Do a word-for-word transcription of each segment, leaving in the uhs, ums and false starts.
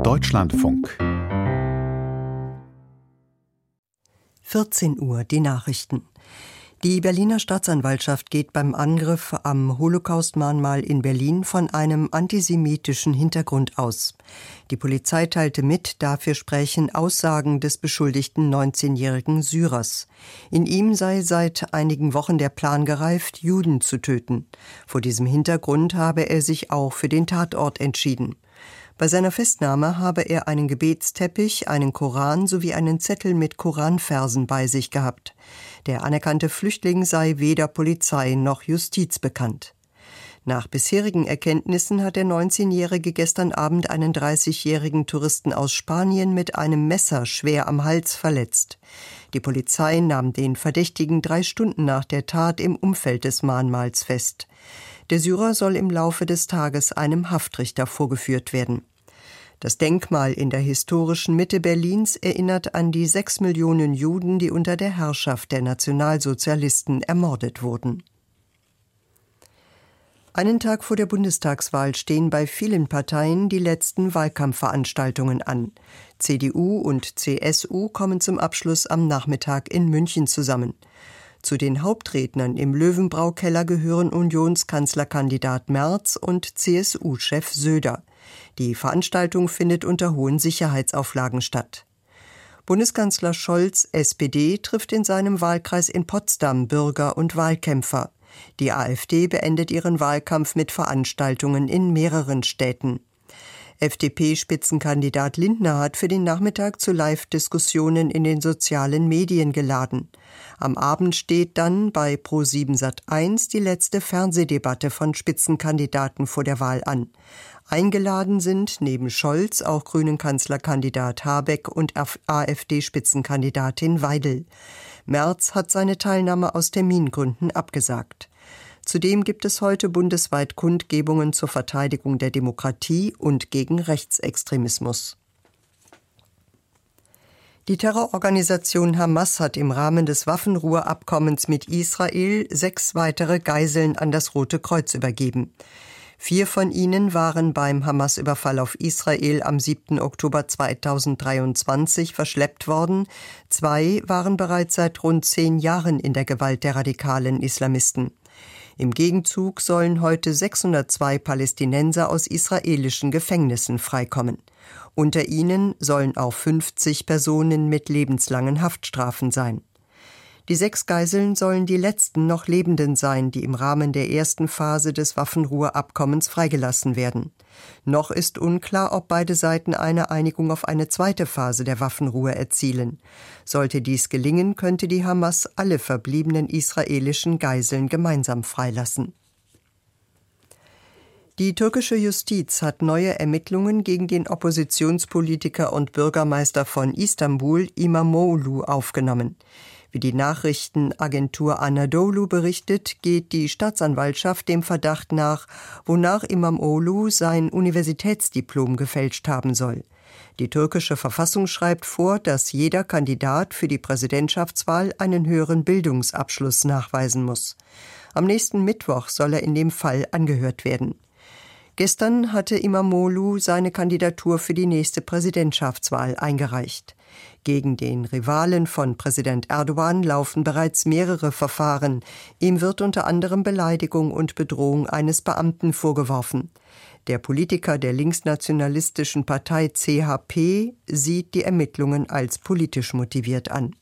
Deutschlandfunk. vierzehn Uhr, die Nachrichten. Die Berliner Staatsanwaltschaft geht beim Angriff am Holocaust-Mahnmal in Berlin von einem antisemitischen Hintergrund aus. Die Polizei teilte mit, dafür sprechen Aussagen des beschuldigten neunzehnjährigen Syrers. In ihm sei seit einigen Wochen der Plan gereift, Juden zu töten. Vor diesem Hintergrund habe er sich auch für den Tatort entschieden. Bei seiner Festnahme habe er einen Gebetsteppich, einen Koran sowie einen Zettel mit Koranversen bei sich gehabt. Der anerkannte Flüchtling sei weder Polizei noch Justiz bekannt. Nach bisherigen Erkenntnissen hat der neunzehnjährige gestern Abend einen dreißigjährigen Touristen aus Spanien mit einem Messer schwer am Hals verletzt. Die Polizei nahm den Verdächtigen drei Stunden nach der Tat im Umfeld des Mahnmals fest. Der Syrer soll im Laufe des Tages einem Haftrichter vorgeführt werden. Das Denkmal in der historischen Mitte Berlins erinnert an die sechs Millionen Juden, die unter der Herrschaft der Nationalsozialisten ermordet wurden. Einen Tag vor der Bundestagswahl stehen bei vielen Parteien die letzten Wahlkampfveranstaltungen an. C D U und C S U kommen zum Abschluss am Nachmittag in München zusammen. Zu den Hauptrednern im Löwenbrau-Keller gehören Unionskanzlerkandidat Merz und C S U-Chef Söder. Die Veranstaltung findet unter hohen Sicherheitsauflagen statt. Bundeskanzler Scholz, S P D, trifft in seinem Wahlkreis in Potsdam Bürger und Wahlkämpfer. Die AfD beendet ihren Wahlkampf mit Veranstaltungen in mehreren Städten. F D P-Spitzenkandidat Lindner hat für den Nachmittag zu Live-Diskussionen in den sozialen Medien geladen. Am Abend steht dann bei Pro sieben Sat eins die letzte Fernsehdebatte von Spitzenkandidaten vor der Wahl an. Eingeladen sind neben Scholz auch Grünen-Kanzlerkandidat Habeck und AfD-Spitzenkandidatin Weidel. Merz hat seine Teilnahme aus Termingründen abgesagt. Zudem gibt es heute bundesweit Kundgebungen zur Verteidigung der Demokratie und gegen Rechtsextremismus. Die Terrororganisation Hamas hat im Rahmen des Waffenruheabkommens mit Israel sechs weitere Geiseln an das Rote Kreuz übergeben. Vier von ihnen waren beim Hamas-Überfall auf Israel am siebten Oktober zweitausenddreiundzwanzig verschleppt worden. Zwei waren bereits seit rund zehn Jahren in der Gewalt der radikalen Islamisten. Im Gegenzug sollen heute sechshundertzwei Palästinenser aus israelischen Gefängnissen freikommen. Unter ihnen sollen auch fünfzig Personen mit lebenslangen Haftstrafen sein. Die sechs Geiseln sollen die letzten noch Lebenden sein, die im Rahmen der ersten Phase des Waffenruheabkommens freigelassen werden. Noch ist unklar, ob beide Seiten eine Einigung auf eine zweite Phase der Waffenruhe erzielen. Sollte dies gelingen, könnte die Hamas alle verbliebenen israelischen Geiseln gemeinsam freilassen. Die türkische Justiz hat neue Ermittlungen gegen den Oppositionspolitiker und Bürgermeister von Istanbul, İmamoğlu, aufgenommen. Wie die Nachrichtenagentur Anadolu berichtet, geht die Staatsanwaltschaft dem Verdacht nach, wonach İmamoğlu sein Universitätsdiplom gefälscht haben soll. Die türkische Verfassung schreibt vor, dass jeder Kandidat für die Präsidentschaftswahl einen höheren Bildungsabschluss nachweisen muss. Am nächsten Mittwoch soll er in dem Fall angehört werden. Gestern hatte İmamoğlu seine Kandidatur für die nächste Präsidentschaftswahl eingereicht. Gegen den Rivalen von Präsident Erdogan laufen bereits mehrere Verfahren. Ihm wird unter anderem Beleidigung und Bedrohung eines Beamten vorgeworfen. Der Politiker der linksnationalistischen Partei C H P sieht die Ermittlungen als politisch motiviert an.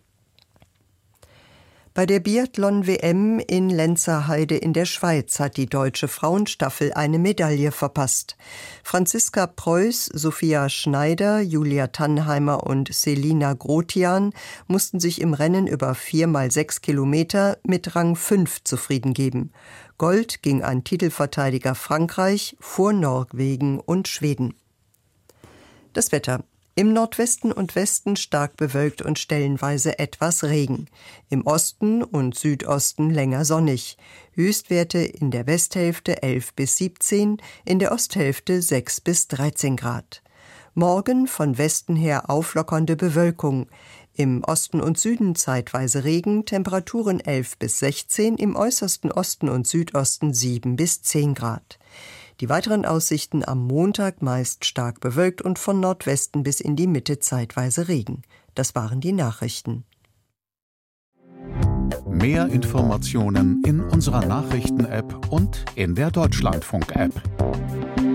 Bei der Biathlon-W M in Lenzerheide in der Schweiz hat die deutsche Frauenstaffel eine Medaille verpasst. Franziska Preuß, Sophia Schneider, Julia Tannheimer und Selina Grotian mussten sich im Rennen über vier mal sechs Kilometer mit Rang fünf zufrieden geben. Gold ging an Titelverteidiger Frankreich vor Norwegen und Schweden. Das Wetter. Im Nordwesten und Westen stark bewölkt und stellenweise etwas Regen. Im Osten und Südosten länger sonnig. Höchstwerte in der Westhälfte elf bis siebzehn, in der Osthälfte sechs bis dreizehn Grad. Morgen von Westen her auflockernde Bewölkung. Im Osten und Süden zeitweise Regen, Temperaturen elf bis sechzehn, im äußersten Osten und Südosten sieben bis zehn Grad. Die weiteren Aussichten am Montag meist stark bewölkt und von Nordwesten bis in die Mitte zeitweise Regen. Das waren die Nachrichten. Mehr Informationen in unserer Nachrichten-App und in der Deutschlandfunk-App.